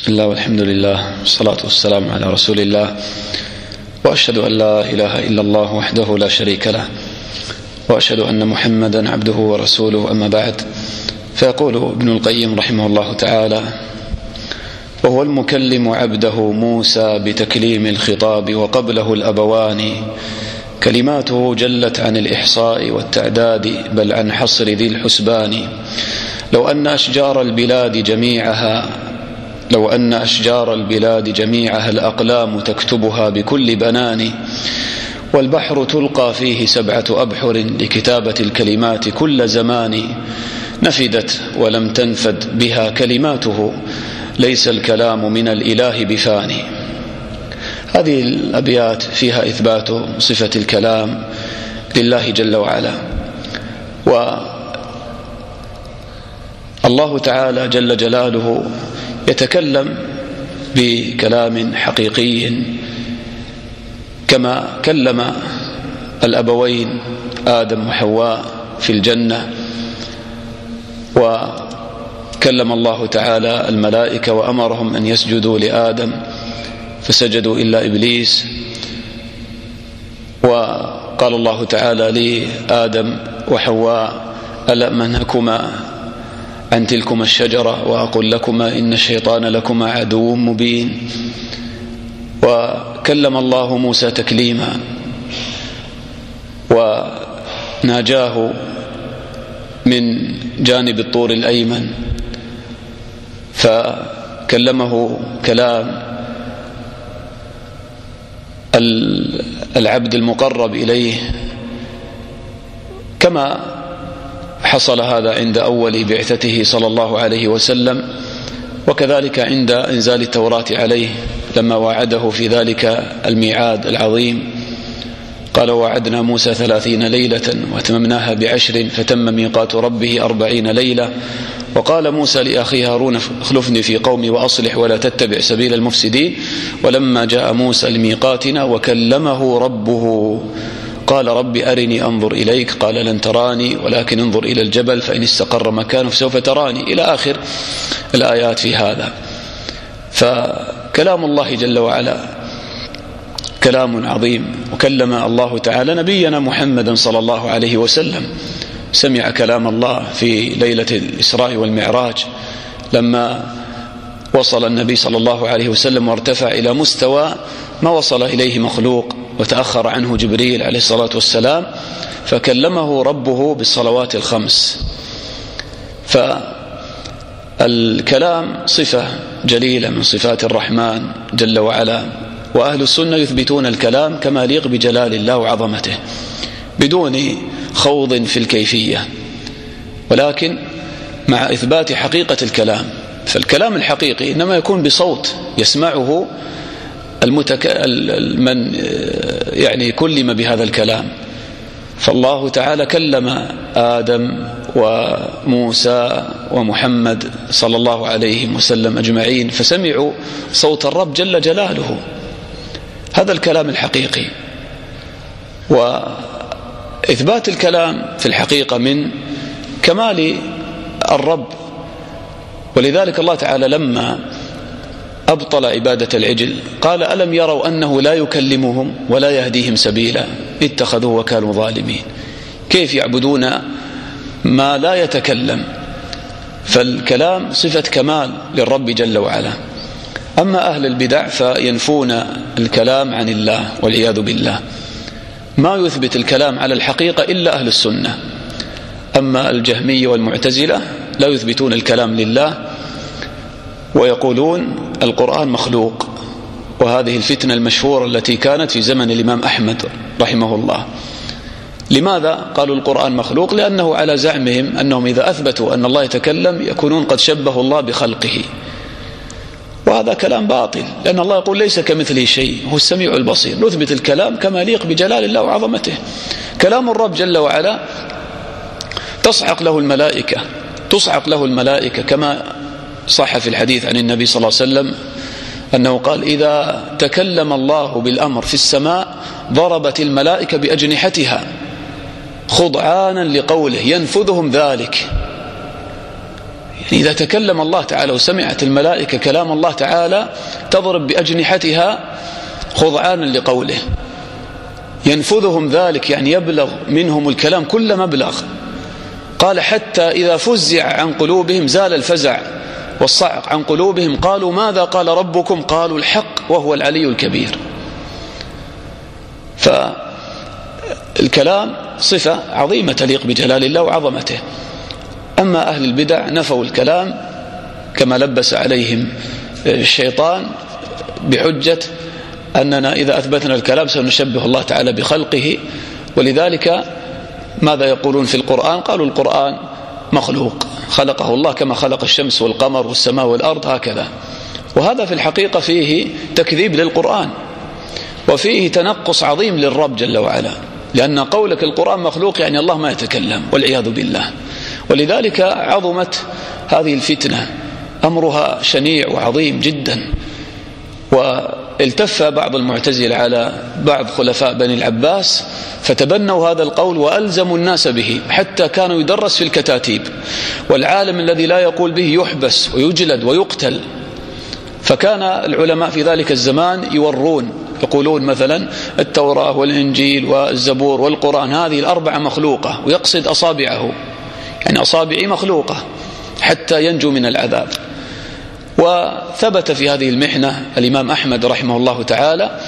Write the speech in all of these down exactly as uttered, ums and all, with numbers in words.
بسم الله والحمد لله والصلاة والسلام على رسول الله، وأشهد أن لا إله إلا الله وحده لا شريك له، وأشهد أن محمدا عبده ورسوله. أما بعد، فيقول ابن القيم رحمه الله تعالى: وهو المكلم عبده موسى بتكليم الخطاب، وقبله الأبوان كلماته جلت عن الإحصاء والتعداد، بل عن حصر ذي الحسبان. لو أن أشجار البلاد جميعها لو أن أشجار البلاد جميعها الأقلام تكتبها بكل بنان، والبحر تلقى فيه سبعة أبحر لكتابة الكلمات كل زمان، نفدت ولم تنفد بها كلماته، ليس الكلام من الإله بفاني. هذه الأبيات فيها إثبات صفة الكلام لله جل وعلا، والله تعالى جل جلاله يتكلم بكلام حقيقي كما كلم الأبوين آدم وحواء في الجنة، وكلم الله تعالى الملائكة وأمرهم أن يسجدوا لآدم فسجدوا إلا إبليس. وقال الله تعالى لآدم وحواء: ألم أنهكما عن تلكما الشجرة وأقول لكما إن الشيطان لكما عدو مبين. وكلم الله موسى تكليما، وناجاه من جانب الطور الأيمن، فكلمه كلام العبد المقرب إليه، كما حصل هذا عند أول بعثته صلى الله عليه وسلم، وكذلك عند إنزال التوراة عليه لما وعده في ذلك الميعاد العظيم. قال: وعدنا موسى ثلاثين ليلة واتممناها بعشر فتم ميقات ربه أربعين ليلة. وقال موسى لأخيه هارون: اخلفني في قومي وأصلح ولا تتبع سبيل المفسدين. ولما جاء موسى لميقاتنا وكلمه ربه قال: رب أرني أنظر إليك، قال: لن تراني ولكن انظر إلى الجبل فإن استقر مكانه فسوف تراني، إلى آخر الآيات في هذا. فكلام الله جل وعلا كلام عظيم. وكلم الله تعالى نبينا محمدا صلى الله عليه وسلم، سمع كلام الله في ليلة الإسراء والمعراج لما وصل النبي صلى الله عليه وسلم وارتفع إلى مستوى ما وصل إليه مخلوق، وتأخر عنه جبريل عليه الصلاة والسلام، فكلمه ربه بالصلوات الخمس. فالكلام صفة جليلة من صفات الرحمن جل وعلا، وأهل السنة يثبتون الكلام كما يليق بجلال الله وعظمته بدون خوض في الكيفية، ولكن مع إثبات حقيقة الكلام. فالكلام الحقيقي إنما يكون بصوت يسمعه المتك... من يعني كلم بهذا الكلام. فالله تعالى كلم آدم وموسى ومحمد صلى الله عليه وسلم أجمعين، فسمعوا صوت الرب جل جلاله. هذا الكلام الحقيقي، وإثبات الكلام في الحقيقة من كمال الرب. ولذلك الله تعالى لما أبطل عبادة العجل قال: ألم يروا أنه لا يكلمهم ولا يهديهم سبيلا اتخذوه وكانوا ظالمين. كيف يعبدون ما لا يتكلم؟ فالكلام صفة كمال للرب جل وعلا. أما أهل البدع فينفون الكلام عن الله والعياذ بالله، ما يثبت الكلام على الحقيقة إلا أهل السنة. أما الجهمية والمعتزلة لا يثبتون الكلام لله، ويقولون القرآن مخلوق. وهذه الفتنة المشهورة التي كانت في زمن الإمام أحمد رحمه الله. لماذا قالوا القرآن مخلوق؟ لأنه على زعمهم أنهم إذا أثبتوا أن الله يتكلم يكونون قد شبهوا الله بخلقه، وهذا كلام باطل، لأن الله يقول: ليس كمثله شيء هو السميع البصير. نثبت الكلام كما يليق بجلال الله وعظمته. كلام الرب جل وعلا تصعق له الملائكة تصعق له الملائكة كما صح في الحديث عن النبي صلى الله عليه وسلم أنه قال: إذا تكلم الله بالأمر في السماء ضربت الملائكة بأجنحتها خضعانا لقوله ينفذهم ذلك. يعني إذا تكلم الله تعالى وسمعت الملائكة كلام الله تعالى تضرب بأجنحتها خضعانا لقوله، ينفذهم ذلك، يعني يبلغ منهم الكلام كل مبلغ. قال حتى إذا فزع عن قلوبهم زال الفزع والصعق عن قلوبهم، قالوا ماذا قال ربكم؟ قالوا الحق وهو العلي الكبير. فالكلام صفة عظيمة تليق بجلال الله وعظمته. أما أهل البدع نفوا الكلام كما لبس عليهم الشيطان بحجة أننا إذا أثبتنا الكلام سنشبه الله تعالى بخلقه، ولذلك ماذا يقولون في القرآن؟ قالوا القرآن مخلوق، خلقه الله كما خلق الشمس والقمر والسماء والأرض هكذا. وهذا في الحقيقة فيه تكذيب للقرآن، وفيه تنقص عظيم للرب جل وعلا، لأن قولك القرآن مخلوق يعني الله ما يتكلم والعياذ بالله. ولذلك عظمت هذه الفتنة، أمرها شنيع وعظيم جدا. والتف بعض المعتزلة على بعض خلفاء بني العباس فتبنوا هذا القول وألزموا الناس به، حتى كانوا يدرس في الكتاتيب، والعالم الذي لا يقول به يحبس ويجلد ويقتل. فكان العلماء في ذلك الزمان يورون، يقولون مثلا التوراة والإنجيل والزبور والقرآن هذه الأربعة مخلوقة، ويقصد أصابعه، يعني أصابعي مخلوقة حتى ينجو من العذاب. وثبت في هذه المحنة الإمام أحمد رحمه الله تعالى،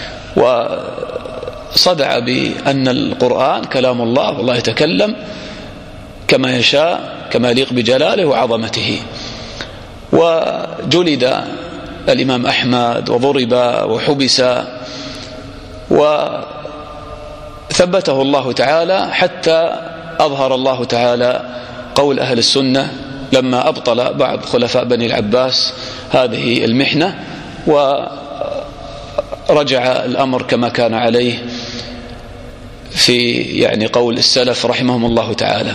وصدع بأن القرآن كلام الله، والله يتكلم كما يشاء كما يليق بجلاله وعظمته. وجلد الإمام أحمد وضرب وحبس، وثبته الله تعالى حتى أظهر الله تعالى قول أهل السنة لما أبطل بعض خلفاء بني العباس هذه المحنة، ورجع الأمر كما كان عليه في يعني قول السلف رحمهم الله تعالى.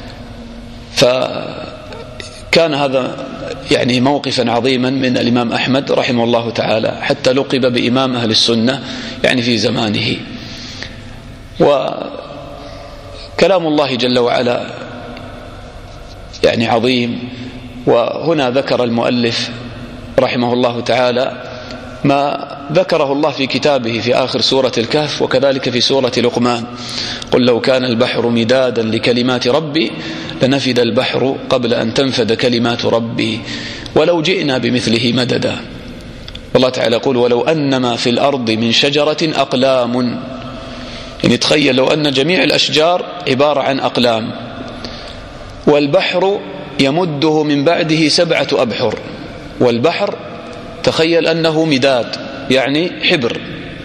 فكان هذا يعني موقفا عظيما من الإمام أحمد رحمه الله تعالى، حتى لقب بإمام أهل السنة يعني في زمانه. وكلام الله جل وعلا يعني عظيم. وهنا ذكر المؤلف رحمه الله تعالى ما ذكره الله في كتابه في آخر سورة الكهف، وكذلك في سورة لقمان: قل لو كان البحر مدادا لكلمات ربي لنفد البحر قبل أن تنفد كلمات ربي ولو جئنا بمثله مددا. والله تعالى يقول: ولو أنما في الأرض من شجرة أقلام، يعني تخيل لو أن جميع الأشجار عبارة عن أقلام، والبحر يمده من بعده سبعة أبحر، والبحر تخيل أنه مداد يعني حبر.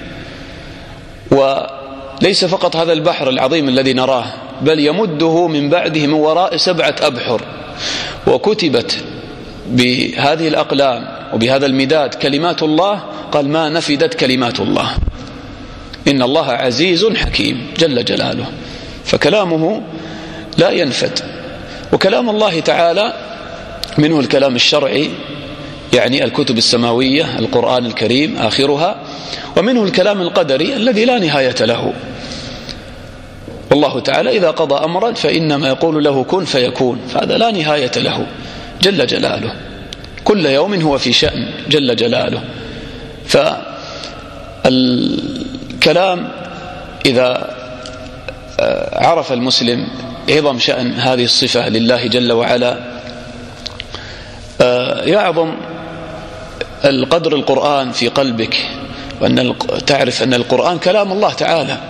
وليس فقط هذا البحر العظيم الذي نراه، بل يمده من بعده من وراء سبعة أبحر، وكتبت بهذه الأقلام وبهذا المداد كلمات الله، قال: ما نفدت كلمات الله، إن الله عزيز حكيم جل جلاله. فكلامه لا ينفد. وكلام الله تعالى منه الكلام الشرعي، يعني الكتب السماوية القرآن الكريم آخرها، ومنه الكلام القدري الذي لا نهاية له. والله تعالى إذا قضى أمرا فإنما يقول له كن فيكون، فهذا لا نهاية له جل جلاله، كل يوم هو في شأن جل جلاله. فالكلام إذا عرف المسلم عظم شأن هذه الصفة لله جل وعلا، يعظم القدر القرآن في قلبك، وأن تعرف أن القرآن كلام الله تعالى.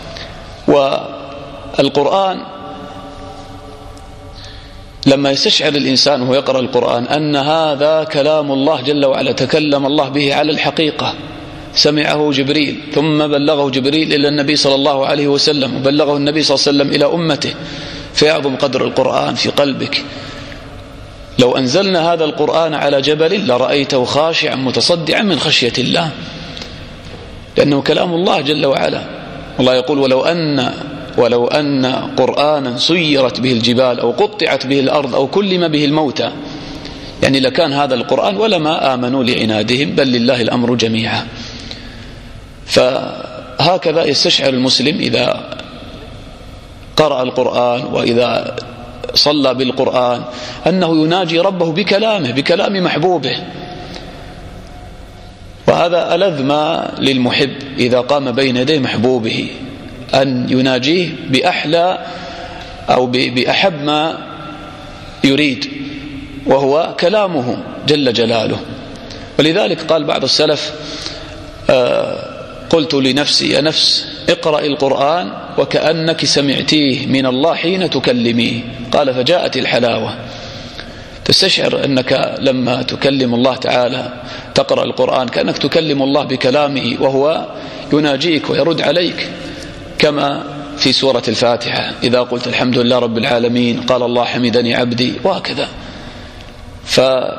والقرآن لما يستشعر الإنسان وهو يقرأ القرآن أن هذا كلام الله جل وعلا، تكلم الله به على الحقيقة، سمعه جبريل ثم بلغه جبريل إلى النبي صلى الله عليه وسلم، وبلغه النبي صلى الله عليه وسلم إلى أمته، فيعظم قدر القرآن في قلبك. لو أنزلنا هذا القرآن على جبل لرأيته خاشعا متصدعا من خشية الله، لأنه كلام الله جل وعلا. الله يقول: ولو أن ولو أن قرآنا سيرت به الجبال أو قطعت به الأرض أو كلم به الموتى، يعني لكان هذا القرآن ولما آمنوا لعنادهم بل لله الأمر جميعا. فهكذا يستشعر المسلم إذا قرأ القرآن وإذا صلى بالقرآن أنه يناجي ربه بكلامه، بكلام محبوبه. وهذا ألذ ما للمحب إذا قام بين يدي محبوبه، أن يناجيه بأحلى أو بأحب ما يريد، وهو كلامه جل جلاله. ولذلك قال بعض السلف: آه قلت لنفسي يا نفس اقرأ القرآن وكأنك سمعتيه من الله حين تكلميه. قال: فجاءت الحلاوة. تستشعر أنك لما تكلم الله تعالى تقرأ القرآن كأنك تكلم الله بكلامه، وهو يناجيك ويرد عليك، كما في سورة الفاتحة: إذا قلت الحمد لله رب العالمين قال الله حمدني عبدي، وهكذا. ف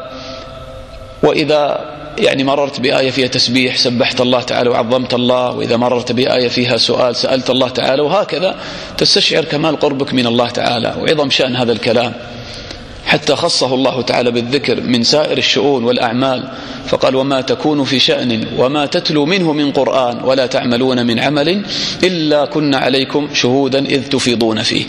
وإذا يعني مررت بآية فيها تسبيح سبحت الله تعالى وعظمت الله، وإذا مررت بآية فيها سؤال سألت الله تعالى، وهكذا تستشعر كمال قربك من الله تعالى وعظم شأن هذا الكلام، حتى خصه الله تعالى بالذكر من سائر الشؤون والأعمال، فقال: وما تكون في شأن وما تتلو منه من قرآن ولا تعملون من عمل إلا كنا عليكم شهودا إذ تفيضون فيه.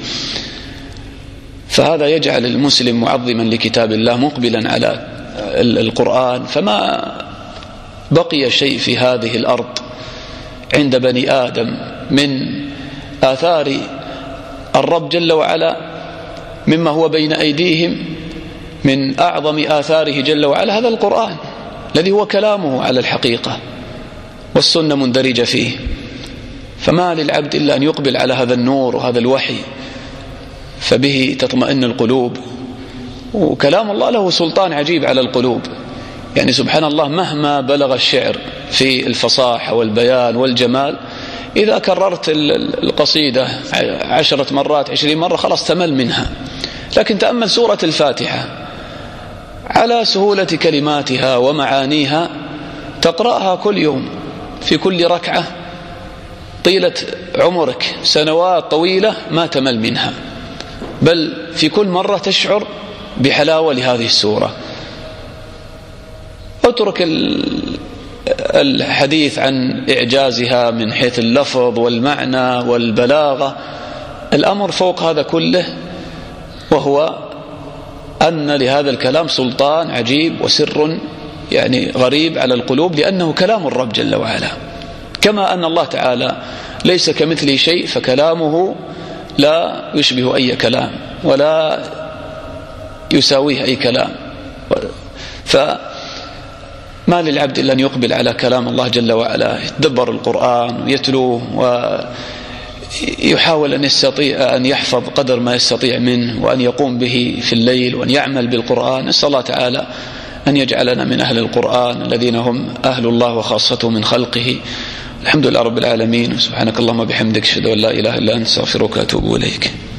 فهذا يجعل المسلم معظما لكتاب الله مقبلا على القرآن. فما بقي شيء في هذه الأرض عند بني آدم من آثار الرب جل وعلا مما هو بين أيديهم من أعظم آثاره جل وعلا هذا القرآن الذي هو كلامه على الحقيقة، والسنة مندرجة فيه. فما للعبد إلا أن يقبل على هذا النور وهذا الوحي، فبه تطمئن القلوب. وكلام الله له سلطان عجيب على القلوب، يعني سبحان الله مهما بلغ الشعر في الفصاحة والبيان والجمال، إذا كررت القصيدة عشرة مرات عشرين مرة خلاص تمل منها. لكن تأمل سورة الفاتحة على سهولة كلماتها ومعانيها، تقرأها كل يوم في كل ركعة طيلة عمرك سنوات طويلة ما تمل منها، بل في كل مرة تشعر بحلاوة لهذه السورة. اترك الحديث عن إعجازها من حيث اللفظ والمعنى والبلاغة، الأمر فوق هذا كله، وهو أن لهذا الكلام سلطان عجيب وسر يعني غريب على القلوب، لأنه كلام الرب جل وعلا. كما أن الله تعالى ليس كمثله شيء، فكلامه لا يشبه أي كلام ولا يساويه أي كلام. فما للعبد إلا أن يقبل على كلام الله جل وعلا، يتدبر القرآن ويتلوه ويحاول أن يستطيع أن يحفظ قدر ما يستطيع منه، وأن يقوم به في الليل، وأن يعمل بالقرآن. نسأل الله تعالى أن يجعلنا من أهل القرآن الذين هم أهل الله وخاصته من خلقه. الحمد لله رب العالمين، سبحانك اللهم بحمدك، أشهد أن لا إله إلا أنت، أستغفرك وأتوب إليك.